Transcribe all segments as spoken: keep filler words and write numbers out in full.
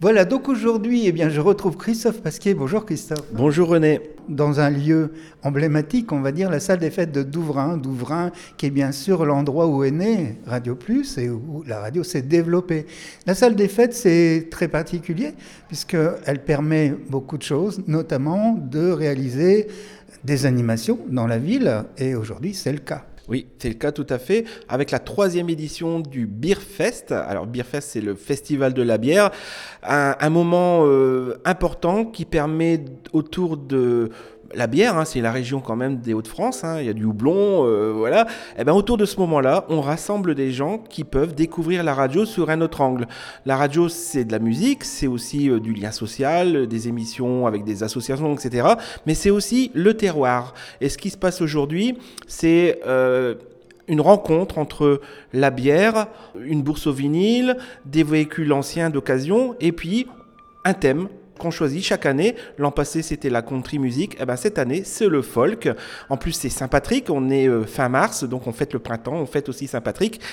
Voilà, donc aujourd'hui, eh bien, je retrouve Christophe Pasquier. Bonjour Christophe. Bonjour René. Dans un lieu emblématique, on va dire, la salle des fêtes de Douvrin. Douvrin, qui est bien sûr l'endroit où est né Radio Plus et où la radio s'est développée. La salle des fêtes, c'est très particulier puisqu'elle permet beaucoup de choses, notamment de réaliser des animations dans la ville. Et aujourd'hui, c'est le cas. Oui, c'est le cas tout à fait, avec la troisième édition du Beerfest. Alors Beerfest, c'est le festival de la bière, un, un moment euh, important qui permet autour de la bière, hein, c'est la région quand même des Hauts-de-France, hein, il y a du houblon, euh, voilà. Et ben autour de ce moment-là, on rassemble des gens qui peuvent découvrir la radio sur un autre angle. La radio, c'est de la musique, c'est aussi euh, du lien social, des émissions avec des associations, et cetera. Mais c'est aussi le terroir. Et ce qui se passe aujourd'hui, c'est euh, une rencontre entre la bière, une bourse au vinyle, des véhicules anciens d'occasion, et puis un thème qu'on choisit chaque année. L'an passé, c'était la country music. Et ben, cette année, c'est le folk. En plus, c'est Saint-Patrick. On est euh, fin mars, donc on fête le printemps, on fête aussi Saint-Patrick.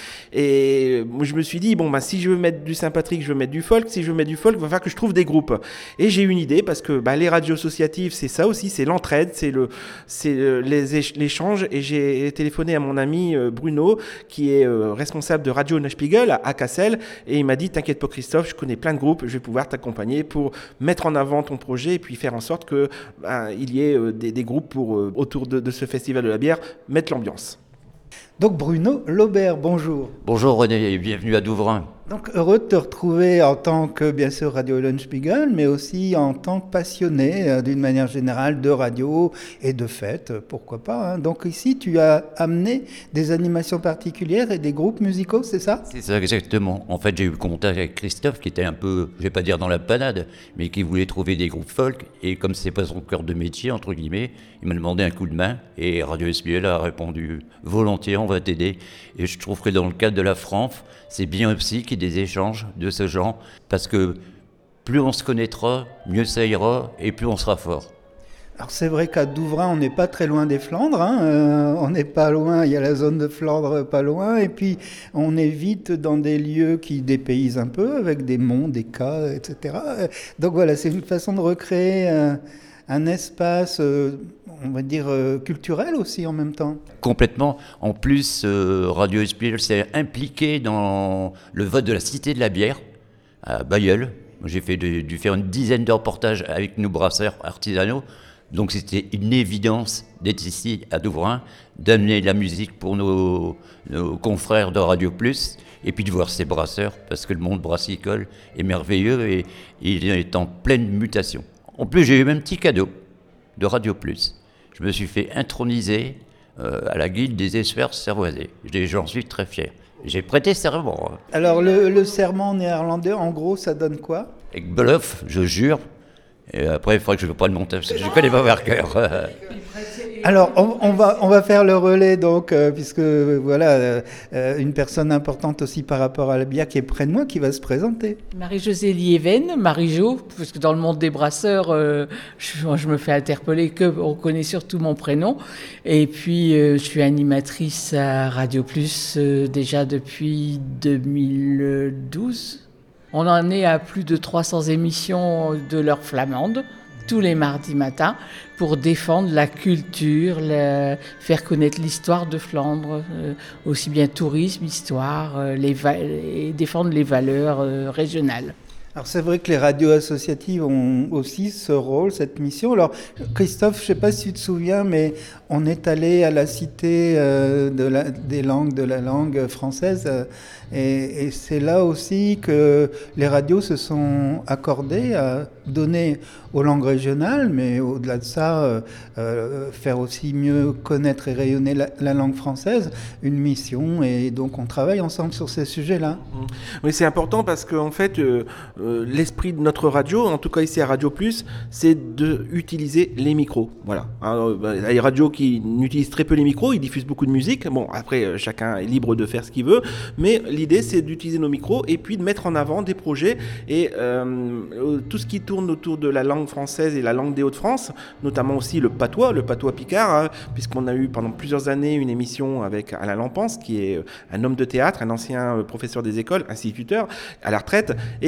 Et moi, je me suis dit, bon, ben, si je veux mettre du Saint-Patrick, je veux mettre du folk. Si je veux mettre du folk, il va falloir que je trouve des groupes. Et j'ai une idée, parce que ben, les radios associatives, c'est ça aussi, c'est l'entraide, c'est, le, c'est euh, les, l'échange. Et j'ai téléphoné à mon ami euh, Bruno, qui est euh, responsable de Radio Neuspiegel à, à Cassel. Et il m'a dit, t'inquiète pas Christophe, je connais plein de groupes, je vais pouvoir t'accompagner pour mettre en avant ton projet et puis faire en sorte qu'il ben, y ait euh, des, des groupes pour, euh, autour de, de ce festival de la bière, mettre l'ambiance. Donc Bruno Laubert, bonjour. Bonjour René et bienvenue à Douvrin. Donc heureux de te retrouver en tant que, bien sûr, Radio Neuspiegel, mais aussi en tant que passionné euh, d'une manière générale de radio et de fête, pourquoi pas. Hein. Donc ici, tu as amené des animations particulières et des groupes musicaux, c'est ça ? C'est ça exactement. En fait, j'ai eu contact avec Christophe qui était un peu, je vais pas dire dans la panade, mais qui voulait trouver des groupes folk. Et comme c'est pas son cœur de métier, entre guillemets, il m'a demandé un coup de main. Et Radio Neuspiegel a répondu volontiers, on va t'aider. Et je trouve que dans le cadre de la Franf, c'est bien aussi qu'il y ait des échanges de ce genre, parce que plus on se connaîtra, mieux ça ira, et plus on sera fort. Alors c'est vrai qu'à Douvrin, on n'est pas très loin des Flandres, hein. euh, on n'est pas loin, il y a la zone de Flandre pas loin, et puis on est vite dans des lieux qui dépaysent un peu, avec des monts, des cas, et cetera. Donc voilà, c'est une façon de recréer euh, un espace, euh, on va dire, euh, culturel aussi en même temps. Complètement. En plus, euh, Radio Neuspiegel s'est impliqué dans le vote de la Cité de la bière à Bailleul. J'ai fait de, dû faire une dizaine de reportages avec nos brasseurs artisanaux. Donc c'était une évidence d'être ici à Douvrin, d'amener la musique pour nos, nos confrères de Radio Plus, et puis de voir ces brasseurs, parce que le monde brassicole est merveilleux et il est en pleine mutation. En plus, j'ai eu même un petit cadeau de Radio Plus. Je me suis fait introniser euh, à la guilde des esphères cervoisés. J'en suis très fier. J'ai prêté serment. Hein. Alors, le, le serment néerlandais, en gros, ça donne quoi ? Avec bluff, je jure. Et après, il faudrait que je ne fasse pas le montage, parce que je ne connais pas par cœur. Alors, on, on, va, on va faire le relais, donc, euh, puisque, voilà, euh, une personne importante aussi par rapport à la bière qui est près de moi, qui va se présenter. Marie-Josée Lieven, Marie-Jo, parce que dans le monde des brasseurs, euh, je, je me fais interpeller que on connaît surtout mon prénom. Et puis, euh, je suis animatrice à Radio Plus euh, déjà depuis deux mille douze. On en est à plus de trois cents émissions de l'heure flamande, tous les mardis matins, pour défendre la culture, la, faire connaître l'histoire de Flandre, euh, aussi bien tourisme, histoire, euh, les va- et défendre les valeurs euh, régionales. Alors c'est vrai que les radios associatives ont aussi ce rôle, cette mission. Alors Christophe, je ne sais pas si tu te souviens, mais on est allé à la Cité euh, de la, des langues, de la langue française, euh, et, et c'est là aussi que les radios se sont accordées à donner aux langues régionales, mais au-delà de ça, euh, euh, faire aussi mieux connaître et rayonner la, la langue française, une mission, et donc on travaille ensemble sur ces sujets-là. Oui, c'est important parce qu'en fait, euh, euh, l'esprit de notre radio, en tout cas ici à Radio Plus, c'est d'utiliser les micros. Voilà. Alors, bah, les radios qui n'utilisent très peu les micros, ils diffusent beaucoup de musique. Bon, après, euh, chacun est libre de faire ce qu'il veut, mais l'idée, c'est d'utiliser nos micros et puis de mettre en avant des projets et euh, tout ce qui tourne autour de la langue française et la langue des Hauts-de-France, notamment aussi le patois, le patois picard, hein, puisqu'on a eu pendant plusieurs années une émission avec Alain Lampens, qui est un homme de théâtre, un ancien professeur des écoles, instituteur à la retraite, et qui a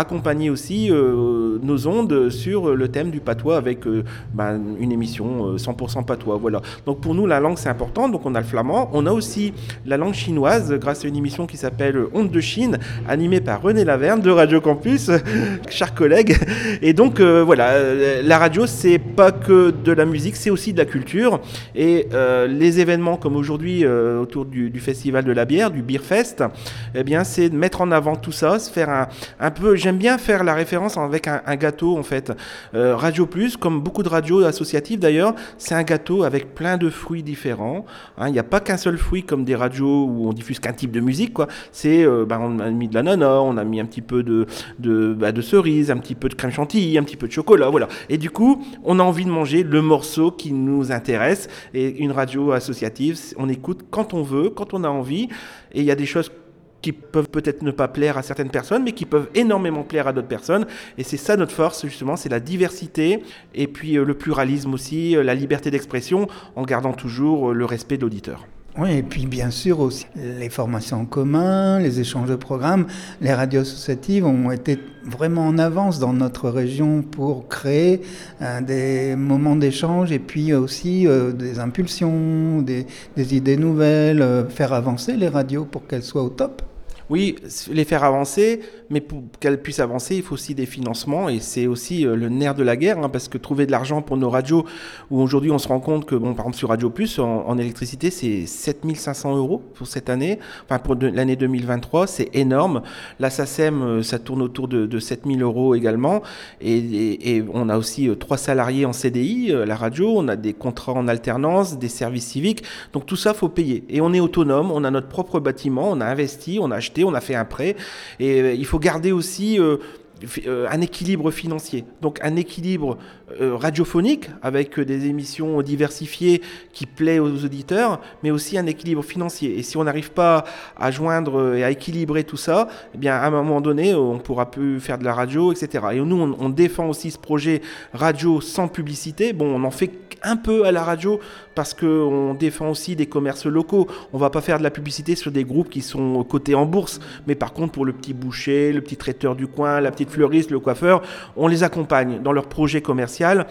accompagner aussi euh, nos ondes sur le thème du patois avec euh, ben, une émission euh, cent pour cent patois. Voilà. Donc pour nous, la langue, c'est important. Donc on a le flamand. On a aussi la langue chinoise grâce à une émission qui s'appelle Ondes de Chine, animée par René Laverne de Radio Campus, chers collègues. Et donc euh, voilà, la radio, c'est pas que de la musique, c'est aussi de la culture. Et euh, les événements comme aujourd'hui euh, autour du, du Festival de la bière, du Beerfest, eh bien c'est de mettre en avant tout ça, se faire un, un peu. J'aime bien faire la référence avec un, un gâteau en fait. Euh, Radio Plus, comme beaucoup de radios associatives d'ailleurs, c'est un gâteau avec plein de fruits différents. Il hein, n'y a pas qu'un seul fruit comme des radios où on diffuse qu'un type de musique, quoi. C'est, euh, bah, on a mis de l'ananas, on a mis un petit peu de, de, bah, de cerise, un petit peu de crème chantilly, un petit peu de chocolat, voilà. Et du coup, on a envie de manger le morceau qui nous intéresse. Et une radio associative, on écoute quand on veut, quand on a envie. Et il y a des choses qui peuvent peut-être ne pas plaire à certaines personnes, mais qui peuvent énormément plaire à d'autres personnes. Et c'est ça notre force, justement, c'est la diversité, et puis euh, le pluralisme aussi, euh, la liberté d'expression, en gardant toujours euh, le respect de l'auditeur. Oui, et puis bien sûr aussi les formations en commun, les échanges de programmes. Les radios associatives ont été vraiment en avance dans notre région pour créer euh, des moments d'échange et puis aussi euh, des impulsions, des, des idées nouvelles, euh, faire avancer les radios pour qu'elles soient au top. Oui, les faire avancer, mais pour qu'elles puissent avancer, il faut aussi des financements, et c'est aussi euh, le nerf de la guerre, hein, parce que trouver de l'argent pour nos radios, où aujourd'hui on se rend compte que, bon, par exemple sur Radio Plus, en, en électricité, c'est sept mille cinq cents euros pour cette année, enfin pour de, l'année deux mille vingt-trois, c'est énorme. La SACEM, euh, ça tourne autour de, de sept mille euros également, et, et, et on a aussi euh, trois salariés en C D I, euh, la radio, on a des contrats en alternance, des services civiques, donc tout ça, faut payer. Et on est autonome, on a notre propre bâtiment, on a investi, on a acheté, on a fait un prêt, et euh, il faut garder aussi euh, euh, un équilibre financier, donc un équilibre euh, radiophonique avec euh, des émissions diversifiées qui plaisent aux auditeurs, mais aussi un équilibre financier. Et si on n'arrive pas à joindre et à équilibrer tout ça, eh bien à un moment donné, on ne pourra plus faire de la radio, et cetera. Et nous, on, on défend aussi ce projet radio sans publicité. Bon, on en fait un peu à la radio parce qu'on défend aussi des commerces locaux. On ne va pas faire de la publicité sur des groupes qui sont cotés en bourse, mais par contre pour le petit boucher, le petit traiteur du coin, la petite fleuriste, le coiffeur, on les accompagne dans leur projet commercial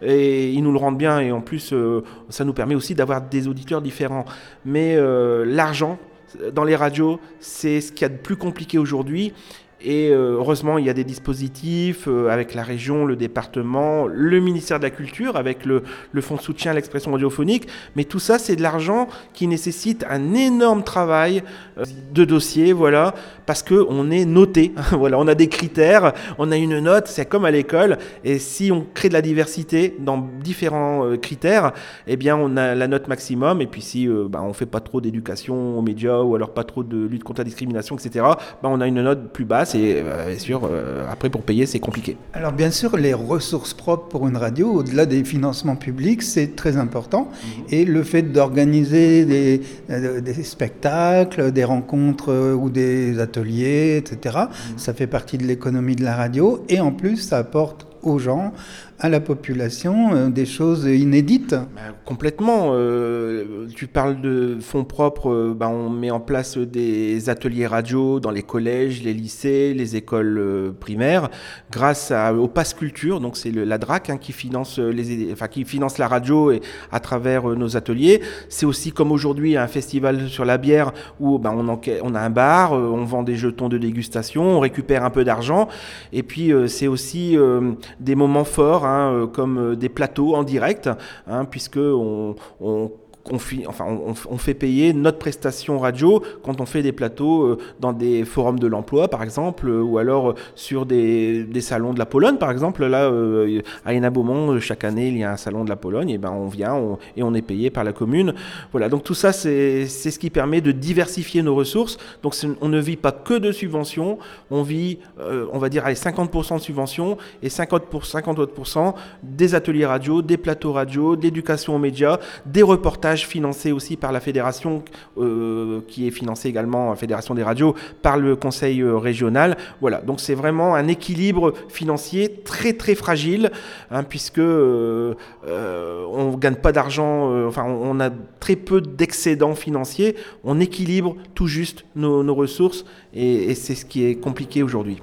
et ils nous le rendent bien, et en plus euh, ça nous permet aussi d'avoir des auditeurs différents. Mais euh, l'argent dans les radios, c'est ce qu'il y a de plus compliqué aujourd'hui. Et euh, heureusement, il y a des dispositifs euh, avec la région, le département, le ministère de la Culture, avec le, le fonds de soutien à l'expression radiophonique. Mais tout ça, c'est de l'argent qui nécessite un énorme travail euh, de dossier, voilà, parce qu'on est noté. Voilà, on a des critères, on a une note, c'est comme à l'école. Et si on crée de la diversité dans différents euh, critères, eh bien, on a la note maximum. Et puis si euh, bah, on ne fait pas trop d'éducation aux médias ou alors pas trop de lutte contre la discrimination, et cetera, bah, on a une note plus basse. Et euh, bien sûr, euh, après pour payer, c'est compliqué. Alors bien sûr, les ressources propres pour une radio, au-delà des financements publics, c'est très important. Mmh. Et le fait d'organiser des, euh, des spectacles, des rencontres euh, ou des ateliers, et cetera, mmh. ça fait partie de l'économie de la radio. Et en plus, ça apporte aux gens, à la population, euh, des choses inédites. Ben, complètement. Euh, tu parles de fonds propres, euh, ben, on met en place des ateliers radio dans les collèges, les lycées, les écoles euh, primaires, grâce à, au Pass Culture, donc c'est le, la D R A C hein, qui, finance les, enfin, qui finance la radio et, à travers euh, nos ateliers. C'est aussi comme aujourd'hui un festival sur la bière où ben, on, en, on a un bar, euh, on vend des jetons de dégustation, on récupère un peu d'argent, et puis euh, c'est aussi euh, des moments forts, hein, euh, comme euh, des plateaux en direct, hein, puisque on, on On, fi, enfin, on, on fait payer notre prestation radio quand on fait des plateaux euh, dans des forums de l'emploi, par exemple, euh, ou alors euh, sur des, des salons de la Pologne, par exemple. Là, euh, à Hénin-Beaumont, euh, chaque année, il y a un salon de la Pologne, et ben on vient on, et on est payé par la commune. Voilà, donc tout ça, c'est, c'est ce qui permet de diversifier nos ressources. Donc on ne vit pas que de subventions, on vit, euh, on va dire, allez, cinquante pour cent de subventions et cinquante pour cent, cinquante pour cent des ateliers radio, des plateaux radio, de l'éducation aux médias, des reportages financé aussi par la fédération, euh, qui est financée également, la fédération des radios, par le conseil euh, régional. Voilà, donc c'est vraiment un équilibre financier très très fragile, hein, puisque euh, euh, on ne gagne pas d'argent, euh, enfin on, on a très peu d'excédents financiers, on équilibre tout juste nos, nos ressources, et, et c'est ce qui est compliqué aujourd'hui.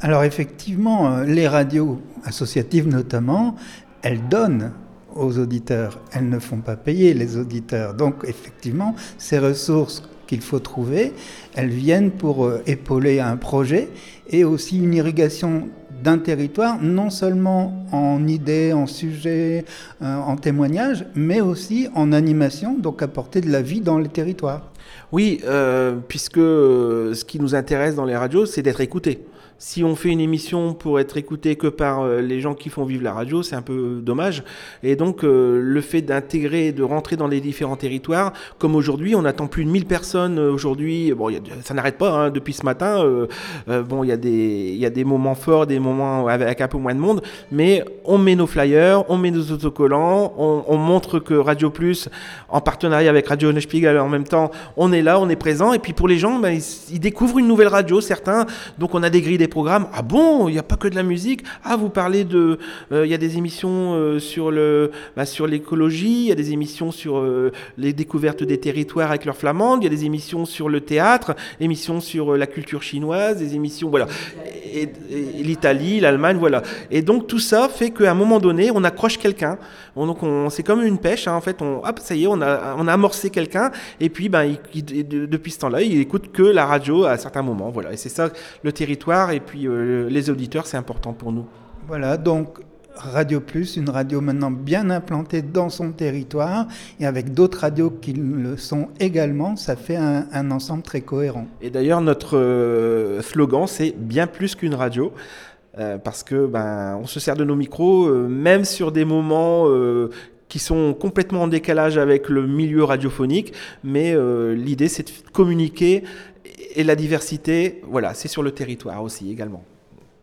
Alors effectivement, les radios associatives notamment, elles donnent aux auditeurs, elles ne font pas payer les auditeurs. Donc effectivement, ces ressources qu'il faut trouver, elles viennent pour épauler un projet et aussi une irrigation d'un territoire, non seulement en idées, en sujets, euh, en témoignages, mais aussi en animation, donc apporter de la vie dans les territoires. Oui, euh, puisque euh, ce qui nous intéresse dans les radios, c'est d'être écouté. Si on fait une émission pour être écouté que par euh, les gens qui font vivre la radio, c'est un peu dommage. Et donc, euh, le fait d'intégrer, de rentrer dans les différents territoires, comme aujourd'hui, on attend plus de mille personnes aujourd'hui. Bon, y a, ça n'arrête pas hein, depuis ce matin. Euh, euh, bon, il y a des, il y a des moments forts, des moments avec un peu moins de monde, mais on met nos flyers, on met nos autocollants, on, on montre que Radio Plus, en partenariat avec Radio Neuspiegel, en même temps, on est là, on est présent. Et puis pour les gens, ben, ils, ils découvrent une nouvelle radio, certains. Donc, on a des grilles des programmes. Ah bon, il n'y a pas que de la musique. Ah, vous parlez de... Il euh, y a des émissions euh, sur, le, bah, sur l'écologie, il y a des émissions sur euh, les découvertes des territoires avec leur flamande, il y a des émissions sur le théâtre, émissions sur euh, la culture chinoise, des émissions... Voilà. Et, et, et l'Italie, l'Allemagne, voilà. Et donc tout ça fait qu'à un moment donné, on accroche quelqu'un. On, donc on, c'est comme une pêche, hein, en fait. On, hop, ça y est, on a, on a amorcé quelqu'un. Et puis, ben, il, il, depuis ce temps-là, il écoute que la radio à certains moments. Voilà. Et c'est ça, le territoire. Et puis euh, les auditeurs, c'est important pour nous. Voilà, donc Radio Plus, une radio maintenant bien implantée dans son territoire et avec d'autres radios qui le sont également, ça fait un, un ensemble très cohérent. Et d'ailleurs, notre euh, slogan, c'est bien plus qu'une radio. Euh, parce que ben, on se sert de nos micros, euh, même sur des moments euh, qui sont complètement en décalage avec le milieu radiophonique. Mais euh, l'idée, c'est de communiquer et la diversité, voilà, c'est sur le territoire aussi également.